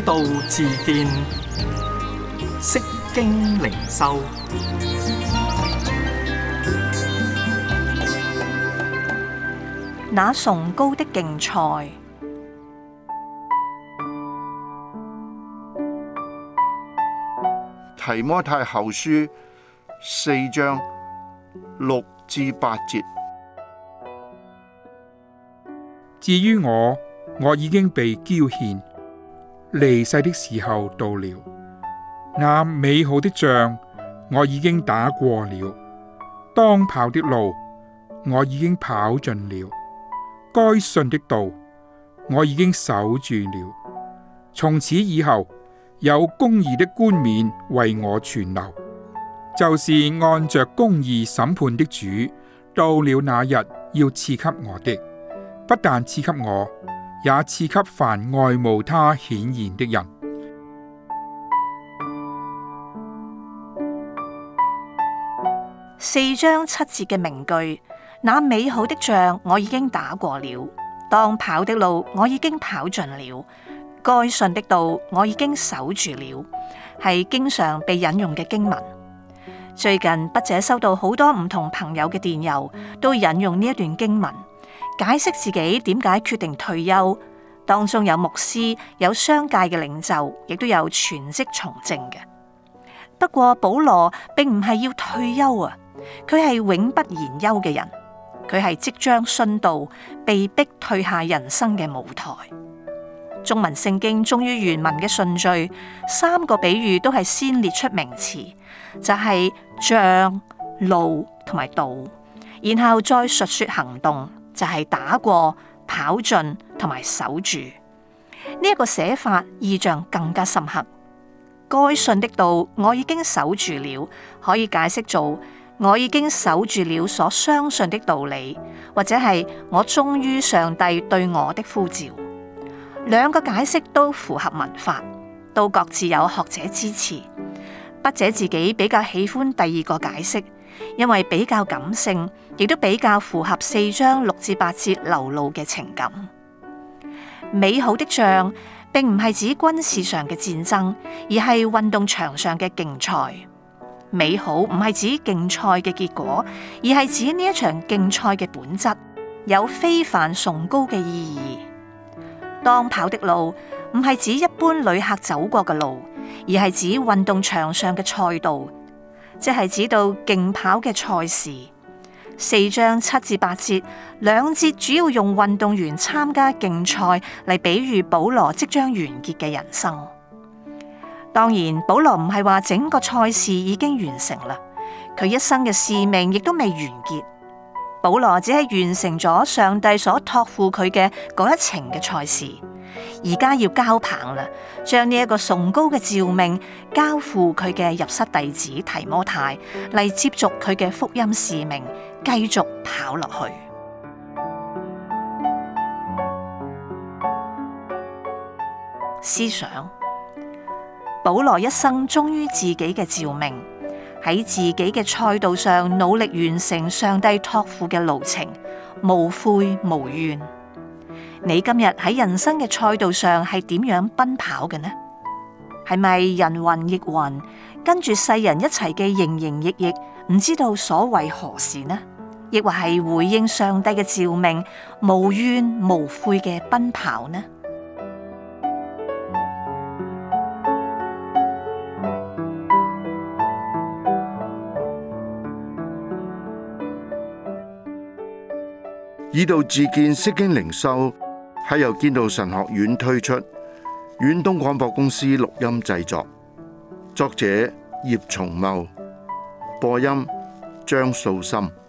道自見，釋經靈修。 那崇高的競賽。 提摩太後書4章6至8節。 至於我已經被澆獻，離世的時候到了。那美好的仗我已經打過了，當跑的路我已經跑盡了，該信的道我已經守住了。從此以後，有公義的冠冕為我存留，就是按着公義審判的主，到了那日要賜給我的。不但賜給我，也賜給凡愛慕他顯現的人。 4章7節嘅名句，那美好的仗我已經打過了，當跑的路我已經跑盡了，該信的道我已經守住了，係經常被引用嘅經文。最近筆者收到好多唔同朋友嘅電郵，都引用呢一段經文，解釋自己點解決定退休。當中有牧師，有商界嘅領袖，亦都有全職從政嘅。不過保羅並唔係要退休啊，佢係永不言休嘅人，佢係即將殉道，被逼退下人生嘅舞台。中文聖經忠於原文嘅順序，3個比喻都係先列出名詞，就係仗、路同埋道，然後再述說行動，就係打過、跑盡同埋守住。呢一個寫法意象更加深刻。該信的道我已經守住了，可以解釋做我已經守住了所相信的道理，或者係我忠於上帝對我的呼召。兩個解釋都符合文法，都各自有學者支持。筆者自己比較喜歡第二個解釋，因為比較感性，亦都比較符合4章6至8節流露嘅情感。美好的仗並唔係指軍事上嘅戰爭，而係運動場上嘅競賽。美好唔係指競賽嘅結果，而係指呢一場競賽嘅本質，有非凡崇高嘅意義。當跑的路唔係指一般旅客走過嘅路，而係指運動場上嘅賽道，即係指到競跑嘅賽事。4章7至8節兩節主要用運動員參加競賽嚟比喻保羅即將完結嘅人生。當然，保羅唔係話整個賽事已經完成啦，佢一生嘅使命亦都未完結。保羅只係完成咗上帝所託付佢嘅嗰一程嘅賽事，而家要交棒啦，將呢一個崇高嘅召命交付佢嘅入室弟子提摩太嚟接續佢嘅福音使命，繼續跑落去。思想，保羅一生忠於自己嘅召命，喺自己嘅賽道上努力完成上帝託付嘅路程，無悔無怨。你今日喺人生嘅賽道上係點樣奔跑嘅呢？係咪人云亦云，跟住世人一齊嘅營營役役，唔知道所為何事呢？亦或係回應上帝嘅召命，無怨無悔嘅奔跑呢？ 以道自見，釋經靈修係由建道神學院推出，遠東廣播公司錄音製作，作者葉松茂，播音張素心。